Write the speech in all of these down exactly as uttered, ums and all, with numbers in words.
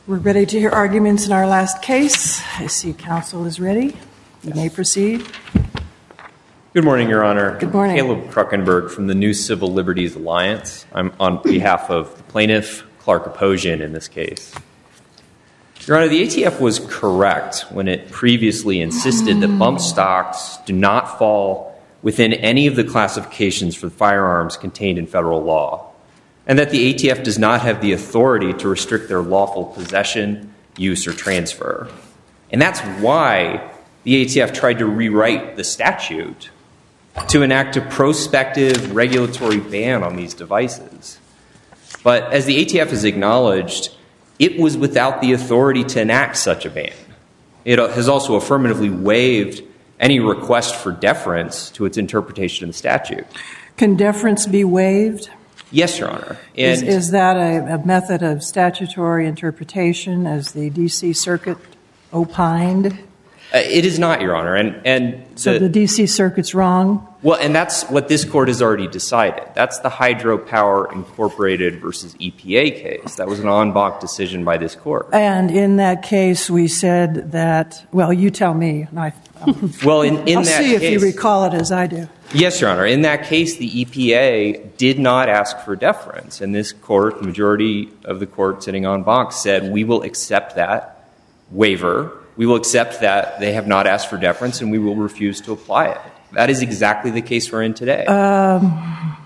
We're ready to hear arguments in our last case. I see counsel is ready. You may proceed. Good morning, Your Honor. Good morning. Caleb Kruckenberg from the New Civil Liberties Alliance. I'm on behalf of the plaintiff, Clark Aposian, in this case. Your Honor, the A T F was correct when it previously insisted that bump stocks do not fall within any of the classifications for firearms contained in federal law, and that the A T F does not have the authority to restrict their lawful possession, use, or transfer. And that's why the A T F tried to rewrite the statute to enact a prospective regulatory ban on these devices. But as the A T F has acknowledged, it was without the authority to enact such a ban. It has also affirmatively waived any request for deference to its interpretation of the statute. Can deference be waived? Yes, Your Honor. And is, is that a, a method of statutory interpretation, as the D C Circuit opined? Uh, it is not, Your Honor. And, and so the, the D C Circuit's wrong? Well, and that's what this court has already decided. That's the Hydropower Incorporated versus E P A case. That was an en banc decision by this court. And in that case, we said that, well, you tell me. I, well, in, in I'll that see case, if you recall it as I do. Yes, Your Honor. In that case, the E P A did not ask for deference. And this court, the majority of the court sitting en banc, said we will accept that waiver. We will accept that they have not asked for deference, and we will refuse to apply it. That is exactly the case we're in today. Um,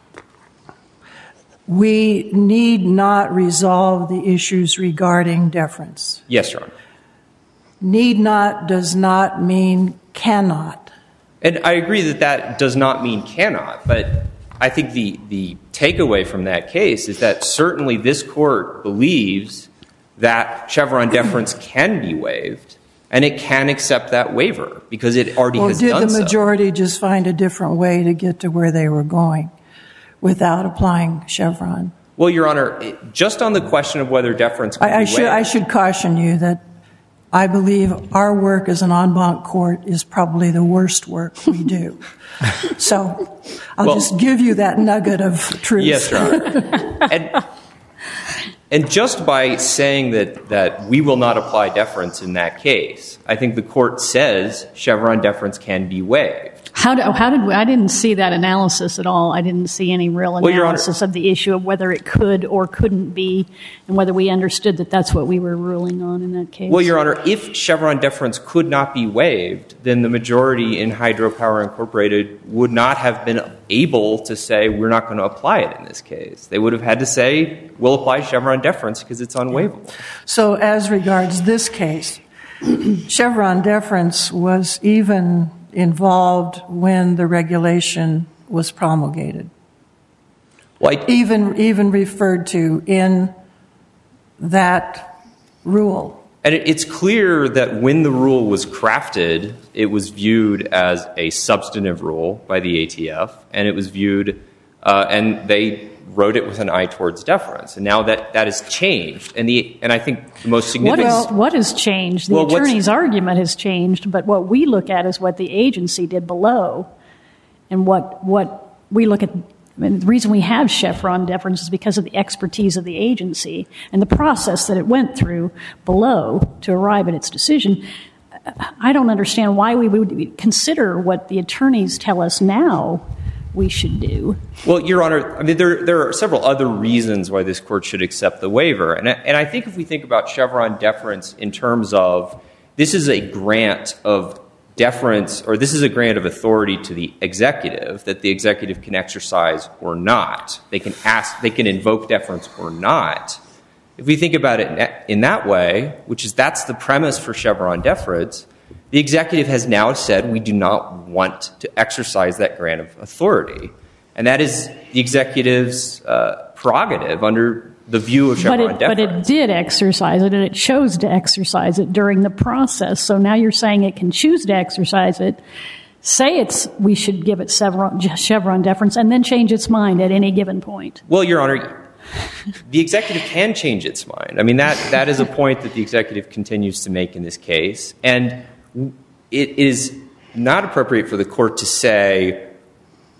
we need not resolve the issues regarding deference. Yes, Your Honor. Need not does not mean cannot. And I agree that that does not mean cannot, but I think the, the takeaway from that case is that certainly this court believes that Chevron deference can be waived, and it can accept that waiver because it already well, has done so. Or did the majority just find a different way to get to where they were going without applying Chevron? Well, Your Honor, just on the question of whether deference can I, I be should, waived. I should caution you that I believe our work as an en banc court is probably the worst work we do. So I'll well, just give you that nugget of truth. Yes, Your Honor. and, and just by saying that, that we will not apply deference in that case, I think the court says Chevron deference can be waived. How, do, how did we, I didn't see that analysis at all. I didn't see any real analysis well, of the issue of whether it could or couldn't be, and whether we understood that that's what we were ruling on in that case. Well, Your Honor, if Chevron deference could not be waived, then the majority in Hydropower Incorporated would not have been able to say we're not going to apply it in this case. They would have had to say we'll apply Chevron deference because it's unwaivable. So as regards this case, Chevron deference was even involved when the regulation was promulgated. Like even even referred to in that rule. And it's clear that when the rule was crafted, it was viewed as a substantive rule by the A T F, and it was viewed, uh, and they wrote it with an eye towards deference. And now that that has changed, and the and I think the most significant. What, is, what has changed? The well, attorney's argument has changed, but what we look at is what the agency did below, and what what we look at. I mean, the reason we have Chevron deference is because of the expertise of the agency and the process that it went through below to arrive at its decision. I don't understand why we would consider what the attorneys tell us now we should do. Well, Your Honor, I mean, there, there are several other reasons why this court should accept the waiver. And I, and I think if we think about Chevron deference in terms of this is a grant of deference, or this is a grant of authority to the executive that the executive can exercise or not. They can ask, they can invoke deference or not. If we think about it in that way, which is that's the premise for Chevron deference, the executive has now said we do not want to exercise that grant of authority. And that is the executive's uh, prerogative under the view of Chevron but it, deference. But it did exercise it, and it chose to exercise it during the process. So now you're saying it can choose to exercise it, say it's we should give it Chevron, Chevron deference, and then change its mind at any given point. Well, Your Honor, the executive can change its mind. I mean, that that is a point that the executive continues to make in this case. And it is not appropriate for the court to say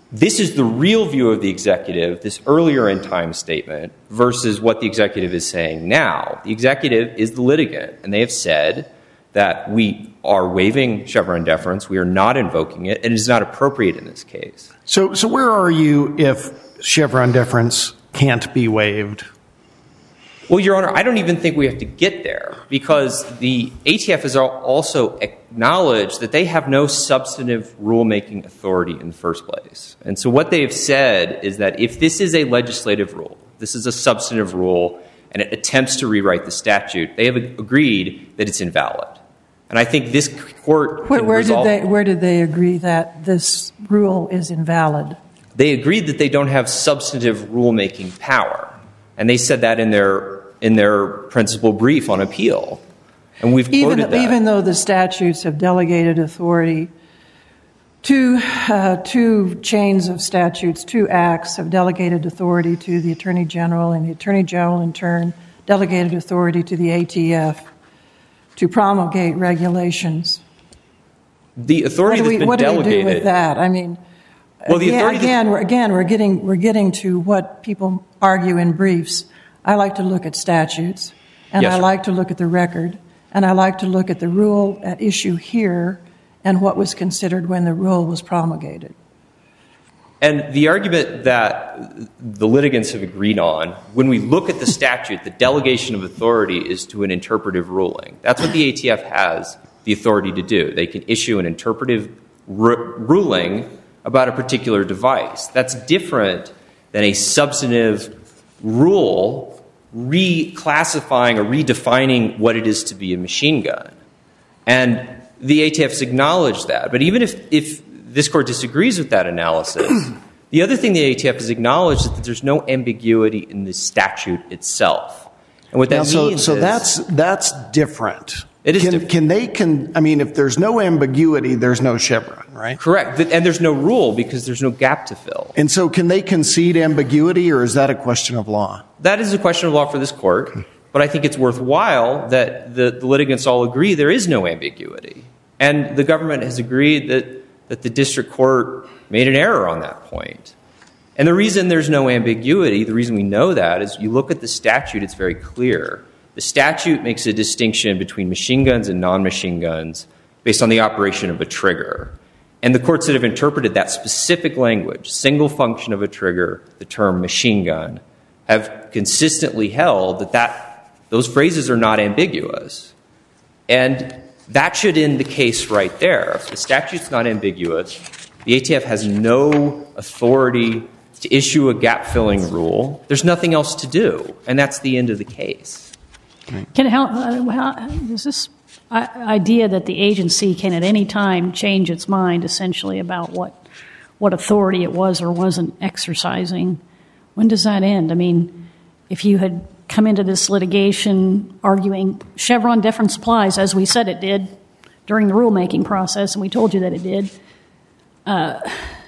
this is the real view of the executive, this earlier in time statement, versus what the executive is saying now. The executive is the litigant, and they have said that we are waiving Chevron deference, we are not invoking it, and it is not appropriate in this case. So, so where are you if Chevron deference can't be waived? Well, Your Honor, I don't even think we have to get there, because the A T F has also acknowledged that they have no substantive rulemaking authority in the first place. And so what they have said is that if this is a legislative rule, this is a substantive rule, and it attempts to rewrite the statute, they have agreed that it's invalid. And I think this court where, can where resolve... Did they, where did they agree that this rule is invalid? They agreed that they don't have substantive rulemaking power. And they said that in their in their principal brief on appeal. And we've even, quoted that. Even though the statutes have delegated authority, two, uh, two chains of statutes, two acts have delegated authority to the Attorney General, and the Attorney General in turn delegated authority to the A T F to promulgate regulations. The authority what do we, that's been what delegated... What do we do with that? I mean, well, the again, again, that, we're, again we're, getting, we're getting to what people argue in briefs. I like to look at statutes, and yes, I like to look at the record, and I like to look at the rule at issue here and what was considered when the rule was promulgated. And the argument that the litigants have agreed on, when we look at the statute, the delegation of authority is to an interpretive ruling. That's what the A T F has the authority to do. They can issue an interpretive r- ruling about a particular device. That's different than a substantive rule reclassifying or redefining what it is to be a machine gun. And the A T F has acknowledged that. But even if, if this court disagrees with that analysis, the other thing the A T F has acknowledged is that there's no ambiguity in the statute itself. And what that now, so, means so is... that's, that's different. It is can, different. Can they, can, I mean, if there's no ambiguity, there's no Chevron, right? Correct. And there's no rule because there's no gap to fill. And so can they concede ambiguity, or is that a question of law? That is a question of law for this court, but I think it's worthwhile that the, the litigants all agree there is no ambiguity. And the government has agreed that, that the district court made an error on that point. And the reason there's no ambiguity, the reason we know that, is you look at the statute, it's very clear. The statute makes a distinction between machine guns and non-machine guns based on the operation of a trigger. And the courts that have interpreted that specific language, single function of a trigger, the term machine gun, have consistently held that, that those phrases are not ambiguous. And that should end the case right there. If the statute's not ambiguous, the A T F has no authority to issue a gap-filling rule. There's nothing else to do, and that's the end of the case. Can how, uh, how is this idea that the agency can at any time change its mind essentially about what what authority it was or wasn't exercising? When does that end? I mean, if you had come into this litigation arguing Chevron deference applies, as we said it did during the rulemaking process, and we told you that it did, uh,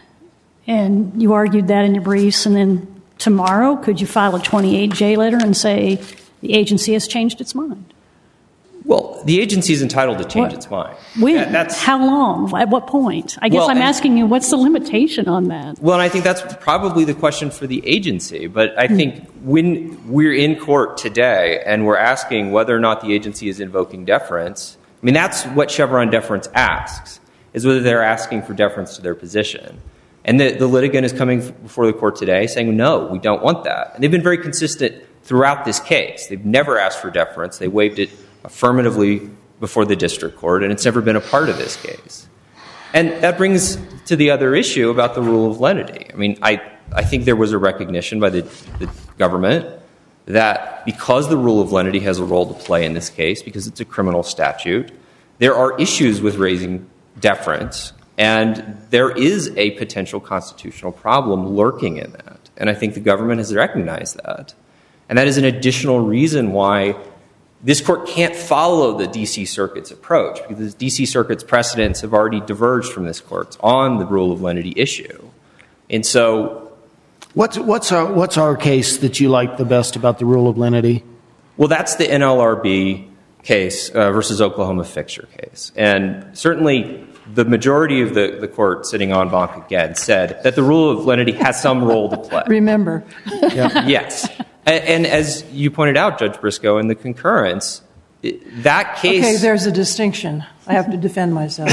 and you argued that in your briefs, and then tomorrow could you file a twenty-eight J letter and say the agency has changed its mind? Well, the agency is entitled to change what? its mind. When? Yeah, that's, How long? At what point? I guess well, I'm and, asking you, what's the limitation on that? Well, and I think that's probably the question for the agency. But I think when we're in court today and we're asking whether or not the agency is invoking deference, I mean, that's what Chevron deference asks, is whether they're asking for deference to their position. And the, the litigant is coming before the court today saying, no, we don't want that. And they've been very consistent throughout this case. They've never asked for deference. They waived it affirmatively before the district court, and it's never been a part of this case. And that brings to the other issue about the rule of lenity. I mean, I, I think there was a recognition by the, the government that because the rule of lenity has a role to play in this case, because it's a criminal statute, there are issues with raising deference, and there is a potential constitutional problem lurking in that. And I think the government has recognized that. And that is an additional reason why this court can't follow the D C Circuit's approach, because the D C Circuit's precedents have already diverged from this court on the rule of lenity issue. And so... What's, what's, our, what's our case that you like the best about the rule of lenity? Well, that's the N L R B case uh, versus Oklahoma Fixture case. And certainly the majority of the, the court sitting en banc again said that the rule of lenity has some role to play. Remember. Yeah. Yes. And, and as you pointed out, Judge Briscoe, in the concurrence, that case... Okay, there's a distinction. I have to defend myself.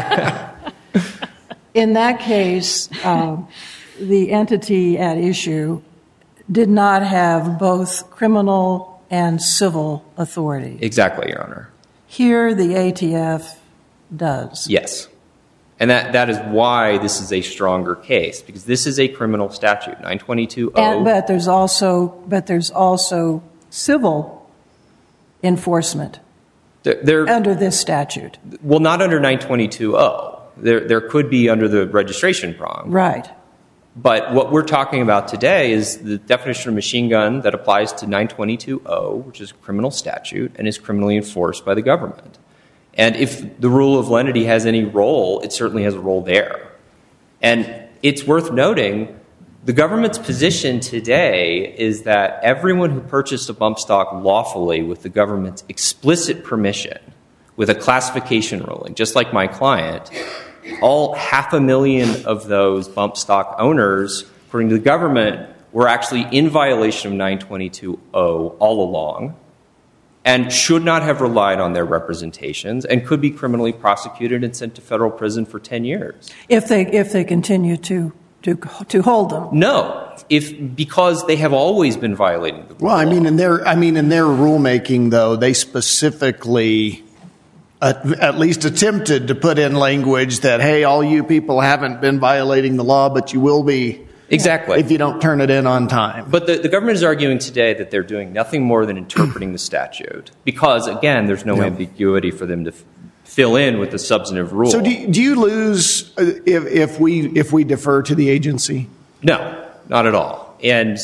In that case, uh, the entity at issue did not have both criminal and civil authority. Exactly, Your Honor. Here, the A T F does. Yes. And that, that is why this is a stronger case, because this is a criminal statute, nine twenty-two oh. And, but there's also, but there's also civil enforcement there, there, under this statute. Well, not under nine twenty-two oh. There, there could be under the registration prong. Right. But what we're talking about today is the definition of machine gun that applies to nine twenty-two oh, which is a criminal statute and is criminally enforced by the government. And if the rule of lenity has any role, it certainly has a role there. And it's worth noting, the government's position today is that everyone who purchased a bump stock lawfully with the government's explicit permission, with a classification ruling, just like my client, all half a million of those bump stock owners, according to the government, were actually in violation of nine twenty-two oh all along and should not have relied on their representations and could be criminally prosecuted and sent to federal prison for ten years. If they if they continue to to to hold them. No, if because they have always been violating the rule. Well, I mean, in their I mean in their rulemaking, though, they specifically Uh, at least attempted to put in language that, hey, all you people haven't been violating the law, but you will be exactly if you don't turn it in on time. But the, the government is arguing today that they're doing nothing more than interpreting the statute because, again, there's no yeah. ambiguity for them to f- fill in with the substantive rule. So do you, do you lose if, if we if we defer to the agency? No, not at all. And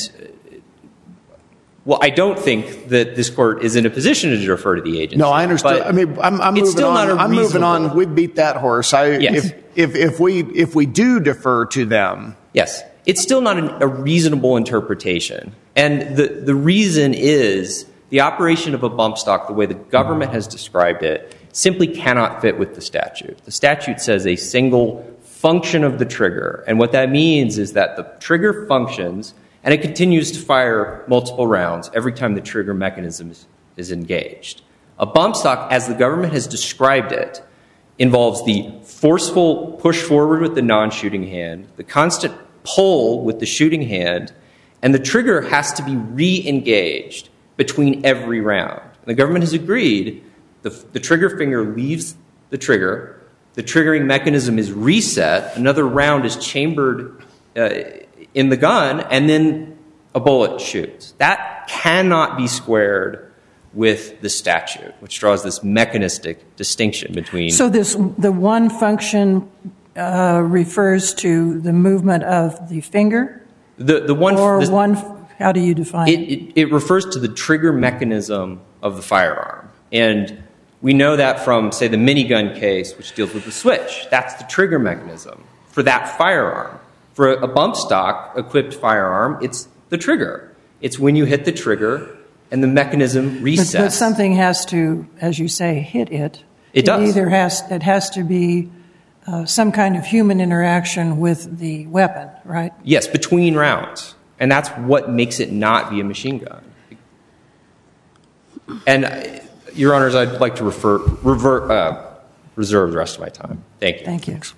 well, I don't think that this court is in a position to defer to the agency. No, I understand. I mean, I'm, I'm it's moving still on. Not a I'm moving on. We beat that horse. I, yes. if, if if we if we do defer to them, yes, it's still not an, a reasonable interpretation. And the the reason is the operation of a bump stock, the way the government has described it, simply cannot fit with the statute. The statute says a single function of the trigger, and what that means is that the trigger functions. And it continues to fire multiple rounds every time the trigger mechanism is, is engaged. A bump stock, as the government has described it, involves the forceful push forward with the non-shooting hand, the constant pull with the shooting hand, and the trigger has to be re-engaged between every round. And the government has agreed the, the trigger finger leaves the trigger, the triggering mechanism is reset, another round is chambered uh, in the gun, and then a bullet shoots. That cannot be squared with the statute, which draws this mechanistic distinction between... So this the one function uh, refers to the movement of the finger? The, the one, or the, one... How do you define it, it? it? It refers to the trigger mechanism of the firearm. And we know that from, say, the minigun case, which deals with the switch. That's the trigger mechanism for that firearm. For a bump stock-equipped firearm, it's the trigger. It's when you hit the trigger and the mechanism resets. But, but something has to, as you say, hit it. It, it does. Either has, it has to be uh, some kind of human interaction with the weapon, right? Yes, between rounds. And that's what makes it not be a machine gun. And, uh, Your Honors, I'd like to refer, revert, uh, reserve the rest of my time. Thank you. Thank you. Thanks.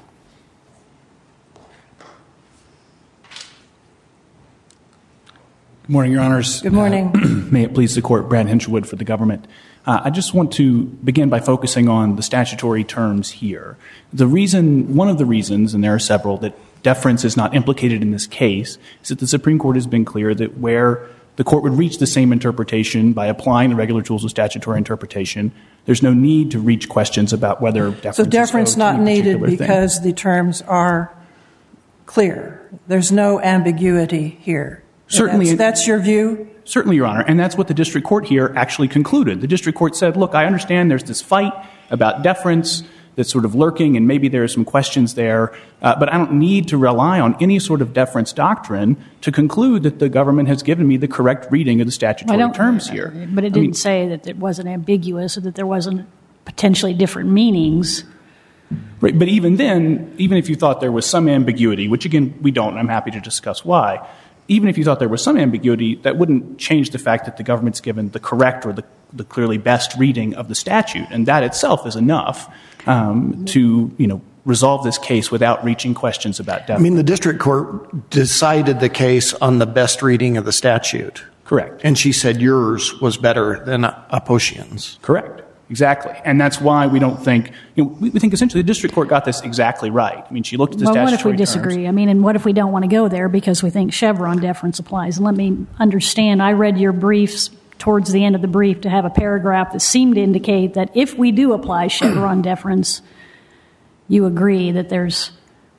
Good morning, Your Honors. Good morning. Uh, may it please the Court, Brad Hinchelwood for the government. Uh, I just want to begin by focusing on the statutory terms here. The reason, one of the reasons, and there are several, that deference is not implicated in this case is that the Supreme Court has been clear that where the Court would reach the same interpretation by applying the regular tools of statutory interpretation, there's no need to reach questions about whether deference so is deference not needed because thing. the terms are clear. There's no ambiguity here. Certainly. That's, that's your view? Certainly, Your Honor. And that's what the district court here actually concluded. The district court said, look, I understand there's this fight about deference that's sort of lurking, and maybe there are some questions there, uh, but I don't need to rely on any sort of deference doctrine to conclude that the government has given me the correct reading of the statutory terms here. But it didn't I mean, say that it wasn't ambiguous or that there wasn't potentially different meanings. Right, but even then, even if you thought there was some ambiguity, which again we don't, and I'm happy to discuss why, even if you thought there was some ambiguity, that wouldn't change the fact that the government's given the correct or the, the clearly best reading of the statute, and that itself is enough um, to, you know, resolve this case without reaching questions about death. I mean, the district court decided the case on the best reading of the statute. Correct. And she said yours was better than Aposhian's. Correct. Exactly. And that's why we don't think, you know, we think essentially the district court got this exactly right. I mean, she looked at the well, statutory what if we disagree? terms. I mean, and what if we don't want to go there because we think Chevron deference applies? And let me understand, I read your briefs towards the end of the brief to have a paragraph that seemed to indicate that if we do apply Chevron deference, you agree that there's,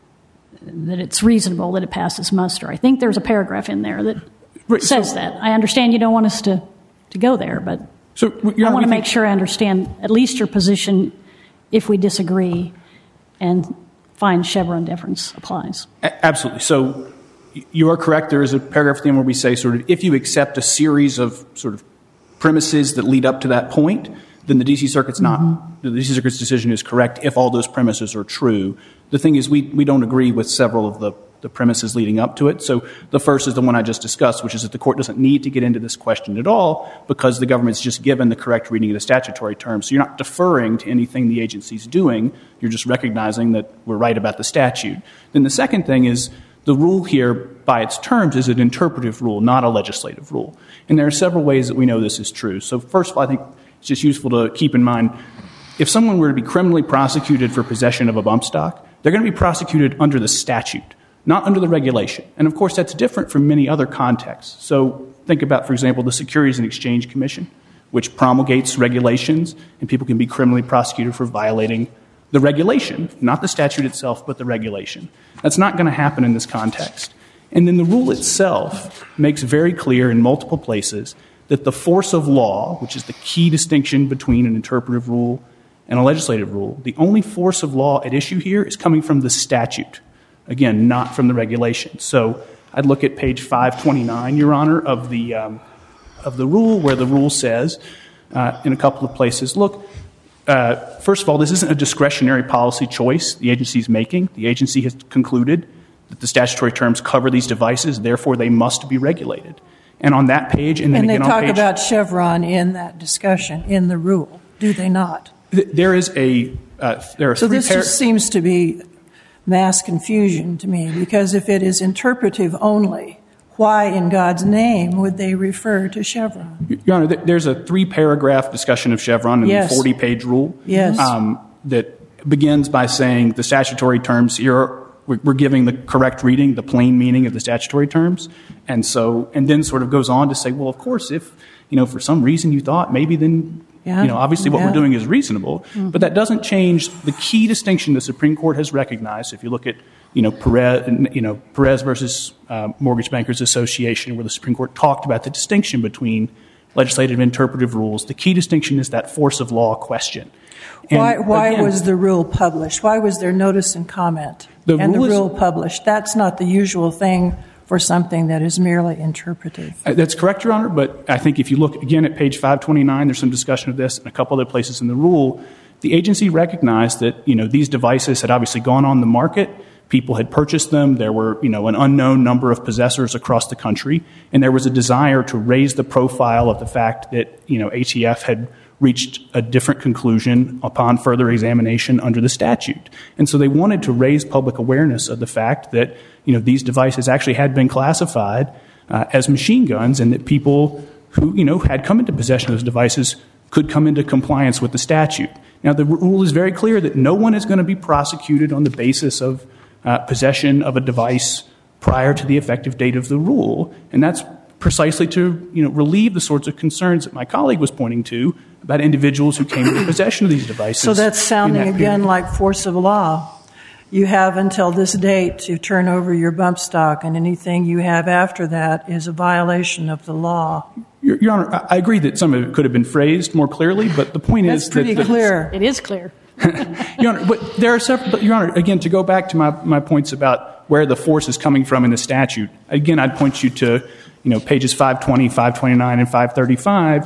that it's reasonable that it passes muster. I think there's a paragraph in there that right, says so, that. I understand you don't want us to, to go there, but so, I want to make sure I understand at least your position if we disagree and find Chevron deference applies. Absolutely. So you are correct. There is a paragraph at the end where we say sort of if you accept a series of sort of premises that lead up to that point, then the D C Circuit's not, mm-hmm. the D C Circuit's decision is correct if all those premises are true. The thing is we, we don't agree with several of the the premises leading up to it. So the first is the one I just discussed, which is that the court doesn't need to get into this question at all because the government's just given the correct reading of the statutory terms. So you're not deferring to anything the agency's doing. You're just recognizing that we're right about the statute. Then the second thing is the rule here by its terms is an interpretive rule, not a legislative rule. And there are several ways that we know this is true. So first of all, I think it's just useful to keep in mind if someone were to be criminally prosecuted for possession of a bump stock, they're going to be prosecuted under the statute, not under the regulation. And, of course, that's different from many other contexts. So think about, for example, the Securities and Exchange Commission, which promulgates regulations, and people can be criminally prosecuted for violating the regulation, not the statute itself, but the regulation. That's not going to happen in this context. And then the rule itself makes very clear in multiple places that the force of law, which is the key distinction between an interpretive rule and a legislative rule, the only force of law at issue here is coming from the statute. Again, not from the regulation. So I'd look at page five twenty-nine, Your Honor, of the um, of the rule, where the rule says uh, in a couple of places, look, uh, first of all, this isn't a discretionary policy choice the agency's making. The agency has concluded that the statutory terms cover these devices, therefore they must be regulated. And on that page, and then and again on page... And they talk about Chevron in that discussion, in the rule, do they not? Th- there is a... Uh, there are so three this par- just seems to be mass confusion to me, because if it is interpretive only, why in God's name would they refer to Chevron? Your Honor, there's a three-paragraph discussion of Chevron in yes. the forty-page rule yes. um, that begins by saying the statutory terms here, we're giving the correct reading, the plain meaning of the statutory terms, and so, and then sort of goes on to say, well, of course, if, you know, for some reason you thought maybe then, yeah. you know, obviously what yeah. we're doing is reasonable, mm-hmm. but that doesn't change the key distinction the Supreme Court has recognized. If you look at, you know, Perez, you know, Perez versus uh, Mortgage Bankers Association, where the Supreme Court talked about the distinction between legislative and interpretive rules, the key distinction is that force of law question. And why why again, was the rule published? Why was there notice and comment the and rule the rule is, published? That's not the usual thing for something that is merely interpretive. That's correct, Your Honor, but I think if you look again at page five twenty-nine, there's some discussion of this and a couple other places in the rule. The agency recognized that, you know, these devices had obviously gone on the market. People had purchased them. There were, you know, an unknown number of possessors across the country, and there was a desire to raise the profile of the fact that, you know, A T F had reached a different conclusion upon further examination under the statute. And so they wanted to raise public awareness of the fact that, you know, these devices actually had been classified uh, as machine guns, and that people who, you know, had come into possession of those devices could come into compliance with the statute. Now, the rule is very clear that no one is going to be prosecuted on the basis of uh, possession of a device prior to the effective date of the rule, and that's precisely to, you know, relieve the sorts of concerns that my colleague was pointing to about individuals who came into possession of these devices. So that's sounding that again like force of law. You have until this date to turn over your bump stock, and anything you have after that is a violation of the law. Your, Your Honor, I agree that some of it could have been phrased more clearly, but the point that's is pretty that... clear. It is clear. Your Honor, but there are several... But Your Honor, again, to go back to my, my points about where the force is coming from in the statute, again, I'd point you to, you know, pages five twenty, five twenty-nine, and five thirty-five.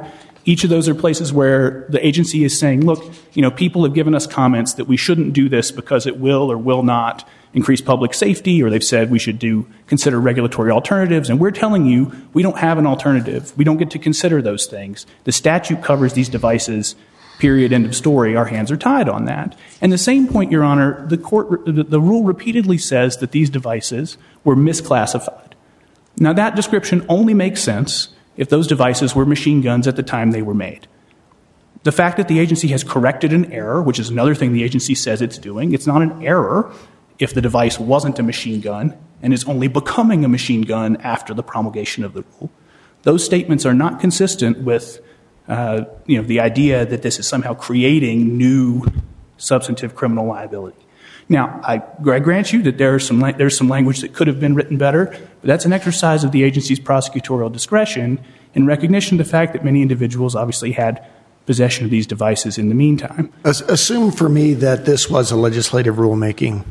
Each of those are places where the agency is saying, look, you know, people have given us comments that we shouldn't do this because it will or will not increase public safety, or they've said we should do consider regulatory alternatives, and we're telling you we don't have an alternative. We don't get to consider those things. The statute covers these devices, period, end of story. Our hands are tied on that. And the same point, Your Honor, the court, the, the rule repeatedly says that these devices were misclassified. Now, that description only makes sense if those devices were machine guns at the time they were made. The fact that the agency has corrected an error, which is another thing the agency says it's doing, it's not an error if the device wasn't a machine gun and is only becoming a machine gun after the promulgation of the rule. Those statements are not consistent with uh, you know, the idea that this is somehow creating new substantive criminal liability. Now, I, I grant you that there are some, there's some language that could have been written better, but that's an exercise of the agency's prosecutorial discretion in recognition of the fact that many individuals obviously had possession of these devices in the meantime. Assume for me that this was a legislative rulemaking.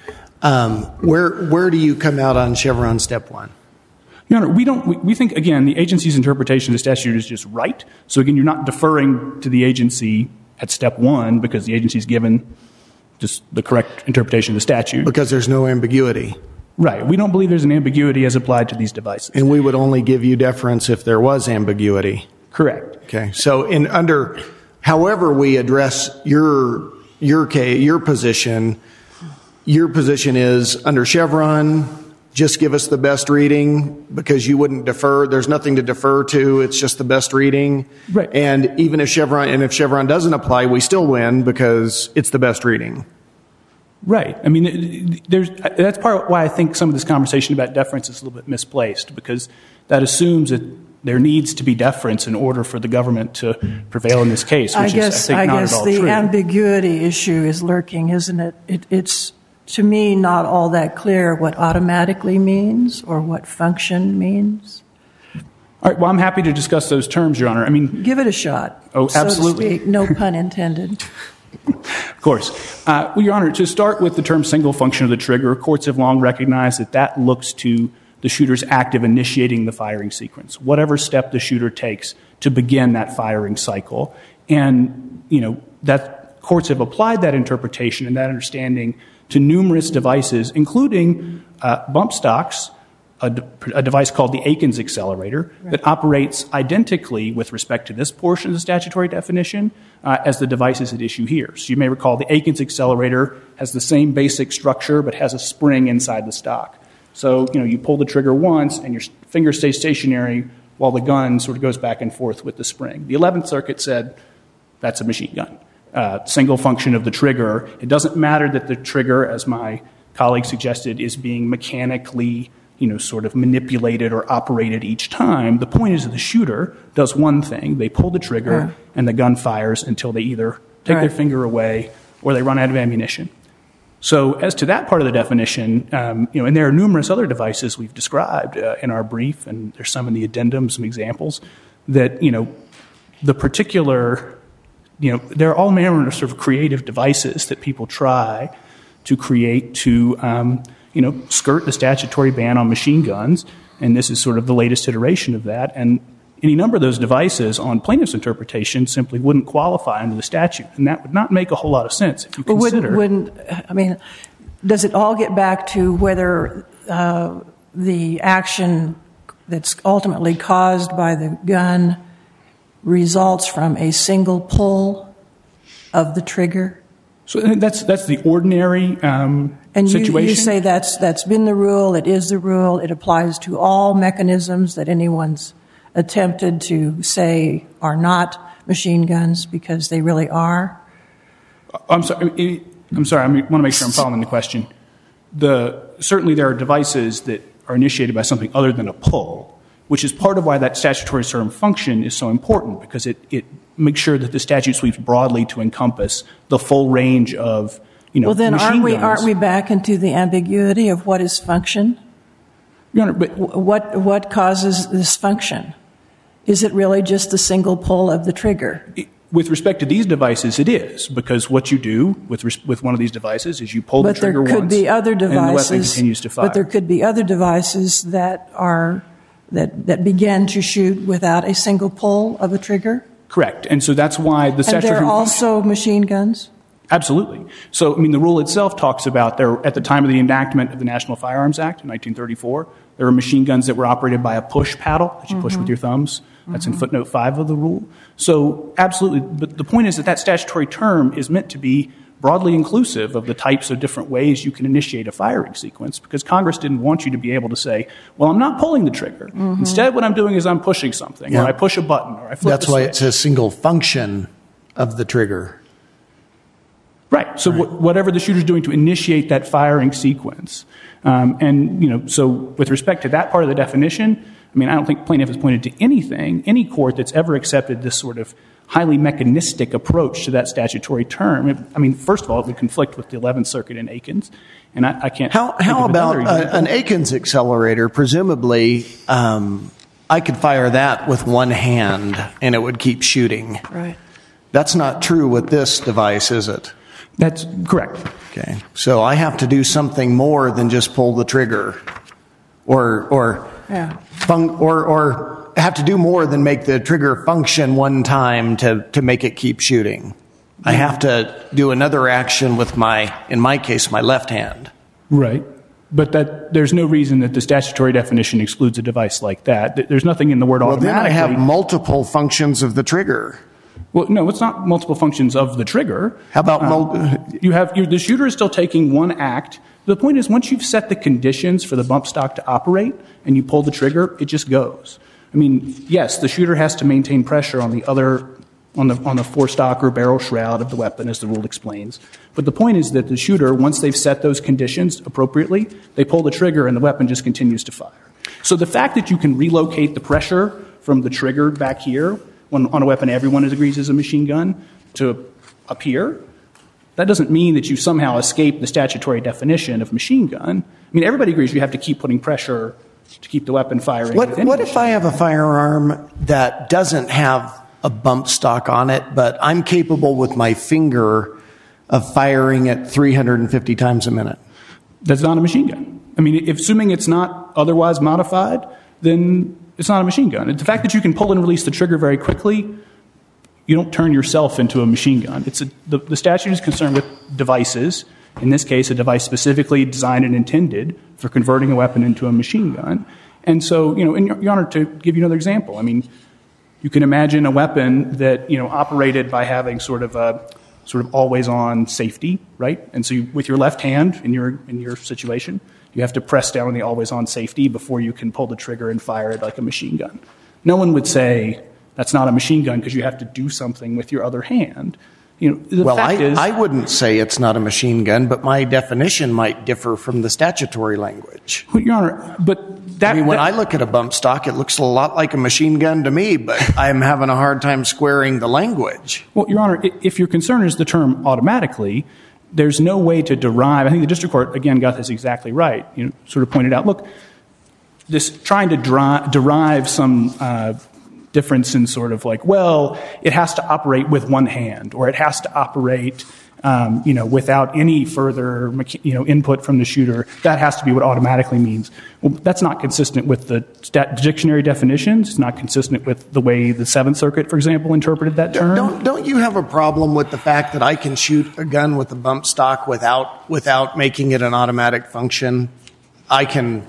Um, where where do you come out on Chevron step one? Your Honor, we don't. We, we think again the agency's interpretation of the statute is just right. So again, you're not deferring to the agency at step one because the agency's given just the correct interpretation of the statute. Because there's no ambiguity. Right. We don't believe there's an ambiguity as applied to these devices. And we would only give you deference if there was ambiguity. Correct. Okay. So in under, however we address your your case, your position. Your position is, under Chevron, just give us the best reading because you wouldn't defer. There's nothing to defer to. It's just the best reading. Right. And even if Chevron, and if Chevron doesn't apply, we still win because it's the best reading. Right. I mean, there's, that's part of why I think some of this conversation about deference is a little bit misplaced, because that assumes that there needs to be deference in order for the government to prevail in this case, which I guess, is, I think, I not guess at all the true. ambiguity issue is lurking, isn't it? it? It's, to me, not all that clear what automatically means or what function means. All right. Well, I'm happy to discuss those terms, Your Honor. I mean, give it a shot. Oh, so absolutely. To speak. No pun intended. Of course. Uh, well, Your Honor, to start with the term single function of the trigger, courts have long recognized that that looks to the shooter's act of initiating the firing sequence, whatever step the shooter takes to begin that firing cycle. And, you know, that courts have applied that interpretation and that understanding to numerous devices, including uh, bump stocks, a, de- a device called the Akins accelerator, right, that operates identically with respect to this portion of the statutory definition uh, as the devices at issue here. So you may recall the Akins accelerator has the same basic structure but has a spring inside the stock. So, you know, you pull the trigger once and your finger stays stationary while the gun sort of goes back and forth with the spring. The eleventh Circuit said that's a machine gun. Uh, single function of the trigger. It doesn't matter that the trigger, as my colleague suggested, is being mechanically, you know, sort of manipulated or operated each time. The point is that the shooter does one thing. They pull the trigger right, and the gun fires until they either take right, their finger away or they run out of ammunition. So as to that part of the definition, um, you know, and there are numerous other devices we've described uh, in our brief, and there's some in the addendum, some examples, that, you know, the particular... You know, there are all manner of sort of creative devices that people try to create to, um, you know, skirt the statutory ban on machine guns, and this is sort of the latest iteration of that. And any number of those devices, on plaintiff's interpretation, simply wouldn't qualify under the statute, and that would not make a whole lot of sense if you but consider. Wouldn't, wouldn't, I mean, does it all get back to whether uh, the action that's ultimately caused by the gun results from a single pull of the trigger? So that's that's the ordinary um, and you, situation. you say that's that's been the rule. It is the rule. It applies to all mechanisms that anyone's attempted to say are not machine guns because they really are. I'm sorry. I'm sorry. I want to make sure I'm following the question. The certainly there are devices that are initiated by something other than a pull, which is part of why that statutory term function is so important, because it, it makes sure that the statute sweeps broadly to encompass the full range of, you know, well, then machine aren't we, guns. aren't we back into the ambiguity of what is function? Your Honor, but what, what causes this function? Is it really just the single pull of the trigger? It, with respect to these devices, it is, because what you do with res- with one of these devices is you pull but the trigger there could once, be other devices, and the weapon continues to fire. But there could be other devices that are that that begin to shoot without a single pull of a trigger. Correct. And so that's why the And statutory... they're also machine guns? Absolutely. So, I mean, the rule itself talks about there, at the time of the enactment of the National Firearms Act in nineteen thirty-four, there were machine guns that were operated by a push paddle that you mm-hmm. push with your thumbs. That's mm-hmm. in footnote five of the rule. So, absolutely. But the point is that that statutory term is meant to be broadly inclusive of the types of different ways you can initiate a firing sequence, because Congress didn't want you to be able to say, well, I'm not pulling the trigger. Mm-hmm. Instead, what I'm doing is I'm pushing something, yeah. or I push a button, or I flip That's the why switch. It's a single function of the trigger. Right. So right. Wh- whatever the shooter's doing to initiate that firing sequence. Um, and, you know, so with respect to that part of the definition, I mean, I don't think plaintiff has pointed to anything, any court that's ever accepted this sort of highly mechanistic approach to that statutory term. It, I mean, first of all, it would conflict with the eleventh Circuit in Akins. And I, I can't... How, how about uh, an Akins accelerator? Presumably, um, I could fire that with one hand and it would keep shooting. Right. That's not true with this device, is it? That's correct. Okay. So I have to do something more than just pull the trigger, or or yeah. fun, or or have to do more than make the trigger function one time to to make it keep shooting. I have to do another action with my, in my case, my left hand. Right. But that there's no reason that the statutory definition excludes a device like that. There's nothing in the word well, automatically. Well, then I have multiple functions of the trigger. Well, no, it's not multiple functions of the trigger. How about um, mul- you have you're, the shooter is still taking one act. The point is, once you've set the conditions for the bump stock to operate and you pull the trigger, it just goes. I mean, yes, the shooter has to maintain pressure on the other on the on the forestock or barrel shroud of the weapon, as the rule explains. But the point is that the shooter, once they've set those conditions appropriately, they pull the trigger and the weapon just continues to fire. So the fact that you can relocate the pressure from the trigger back here, when on a weapon everyone agrees is a machine gun, to up here, that doesn't mean that you somehow escape the statutory definition of machine gun. I mean, everybody agrees you have to keep putting pressure to keep the weapon firing. What, what if I have a firearm that doesn't have a bump stock on it, but I'm capable with my finger of firing it three hundred fifty times a minute? That's not a machine gun. I mean, if, assuming it's not otherwise modified, then it's not a machine gun. The fact that you can pull and release the trigger very quickly, you don't turn yourself into a machine gun. It's a, the, the statute is concerned with devices. In this case, a device specifically designed and intended for converting a weapon into a machine gun. And so, you know, in your, your Honor, to give you another example, I mean, you can imagine a weapon that, you know, operated by having sort of a sort of always-on safety, right? And so you, with your left hand in your in your situation, you have to press down on the always-on safety before you can pull the trigger and fire it like a machine gun. No one would say that's not a machine gun because you have to do something with your other hand. You know, the well, fact I, is, I wouldn't say it's not a machine gun, but my definition might differ from the statutory language. Well, Your Honor, but that... I mean, when that, I look at a bump stock, it looks a lot like a machine gun to me, but I'm having a hard time squaring the language. Well, Your Honor, if your concern is the term automatically, there's no way to derive... I think the district court, again, got this exactly right. You know, sort of pointed out, look, this trying to dri- derive some... Uh, difference in sort of like, well, it has to operate with one hand, or it has to operate, um, you know, without any further, you know, input from the shooter. That has to be what automatically means. Well, that's not consistent with the stat- dictionary definitions. It's not consistent with the way the Seventh Circuit, for example, interpreted that term. Don't, don't you have a problem with the fact that I can shoot a gun with a bump stock without without making it an automatic function? I can...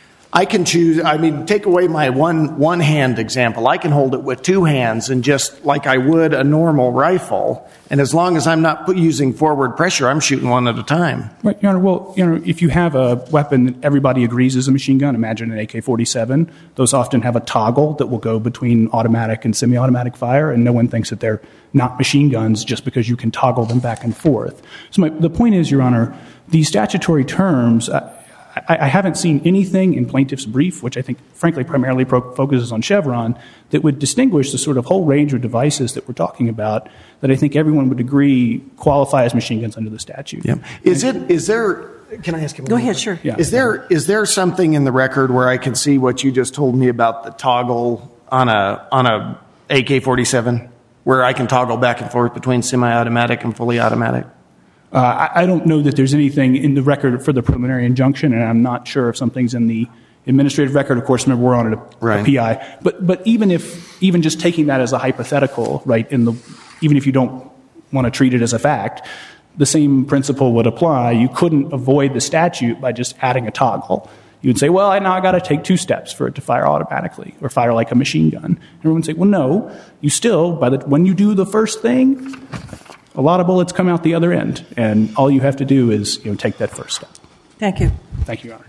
I can choose, I mean, take away my one one hand example. I can hold it with two hands and just like I would a normal rifle. And as long as I'm not put, using forward pressure, I'm shooting one at a time. Right, Your Honor. Well, you know, if you have a weapon that everybody agrees is a machine gun, imagine an A K forty-seven. Those often have a toggle that will go between automatic and semi-automatic fire, and no one thinks that they're not machine guns just because you can toggle them back and forth. So my, the point is, Your Honor, these statutory terms... Uh, I, I haven't seen anything in plaintiff's brief, which I think, frankly, primarily pro- focuses on Chevron, that would distinguish the sort of whole range of devices that we're talking about that I think everyone would agree qualify as machine guns under the statute. Yeah. Is it? Is there? Can I ask you? Go ahead, sure. Yeah. Is there? Is there something in the record where I can see what you just told me about the toggle on a on a A K forty-seven, where I can toggle back and forth between semi-automatic and fully automatic? Uh, I, I don't know that there's anything in the record for the preliminary injunction, and I'm not sure if something's in the Administrative record, of course, remember we're on a, Right. a P I. But but even if even just taking that as a hypothetical, right? In the even if you don't want to treat it as a fact, the same principle would apply. You couldn't avoid the statute by just adding a toggle. You would say, well, I now I got to take two steps for it to fire automatically or fire like a machine gun. Everyone would say, well, no, you still, by the when you do the first thing, a lot of bullets come out the other end, and all you have to do is you know take that first step. Thank you. Thank you, Your Honor.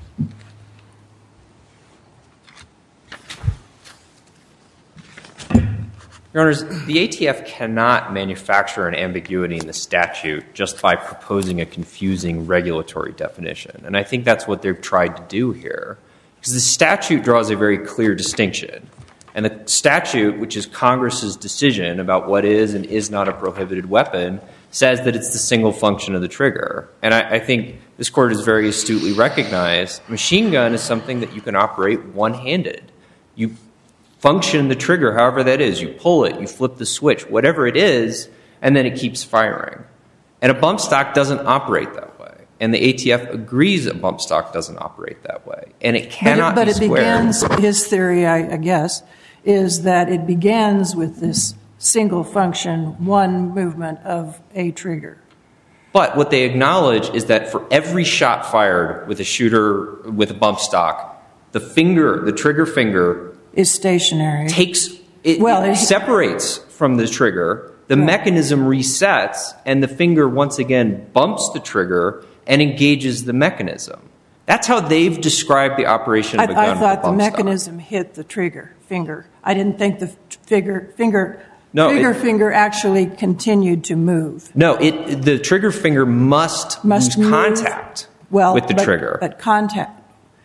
Your Honors, the A T F cannot manufacture an ambiguity in the statute just by proposing a confusing regulatory definition. And I think that's what they've tried to do here. Because the statute draws a very clear distinction. And the statute, which is Congress's decision about what is and is not a prohibited weapon, says that it's the single function of the trigger. And I, I think this Court has very astutely recognized a machine gun is something that you can operate one-handed. You function the trigger, however that is. You pull it, you flip the switch, whatever it is, and then it keeps firing. And a bump stock doesn't operate that way. And the A T F agrees a bump stock doesn't operate that way. And it cannot but it, but be it squared. begins, his theory, I, I guess, is that it begins with this single function, one movement of a trigger. But what they acknowledge is that for every shot fired with a shooter with a bump stock, the finger, the trigger finger, Is stationary. takes it, Well, it it- separates from the trigger. The Right. mechanism resets, and the finger once again bumps the trigger and engages the mechanism. That's how they've described the operation I, of a gun. I with a thought the bump stock. mechanism hit the trigger finger. I didn't think the figure, finger, No, trigger it- finger actually continued to move. No, it the trigger finger must, Must lose move. contact Well, with the but, trigger. But contact,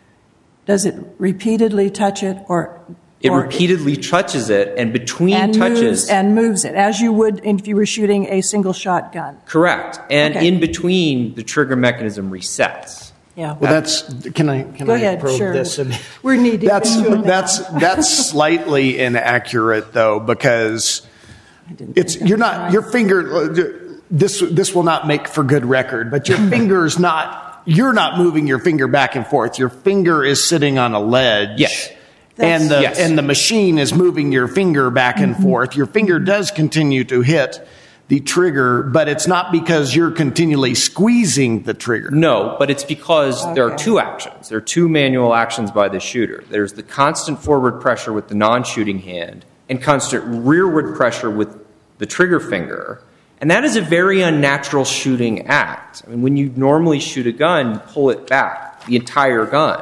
does it repeatedly touch it, or It or repeatedly touches it, and between and touches, moves, and moves it as you would if you were shooting a single shotgun? correct, and Okay. in between, the trigger mechanism resets. Yeah. Well, that's can I can Go I ahead, probe sure. this? a bit? We're knee deep That's into it now. that's that's slightly inaccurate though, because didn't it's think you're that was not right. your finger. This this will not make for good record, but your finger's not. You're not moving your finger back and forth. Your finger is sitting on a ledge. Yes. And the Yes. and the machine is moving your finger back and forth. Your finger does continue to hit the trigger, but it's not because you're continually squeezing the trigger. No, but it's because there are Okay. two actions. There are two manual actions by the shooter. There's the constant forward pressure with the non-shooting hand and constant rearward pressure with the trigger finger. And that is a very unnatural shooting act. I mean, when you normally shoot a gun, you pull it back, the entire gun.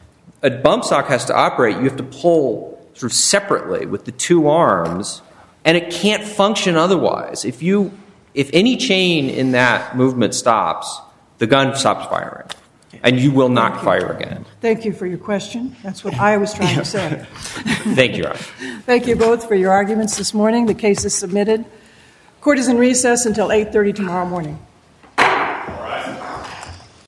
A bump stock has to operate. You have to pull sort of separately with the two arms, and it can't function otherwise. If you, if any chain in that movement stops, the gun stops firing, and you will not fire again. Thank you for your question. That's what I was trying to say. Thank you, Your Honor. Thank you both for your arguments this morning. The case is submitted. Court is in recess until eight thirty tomorrow morning.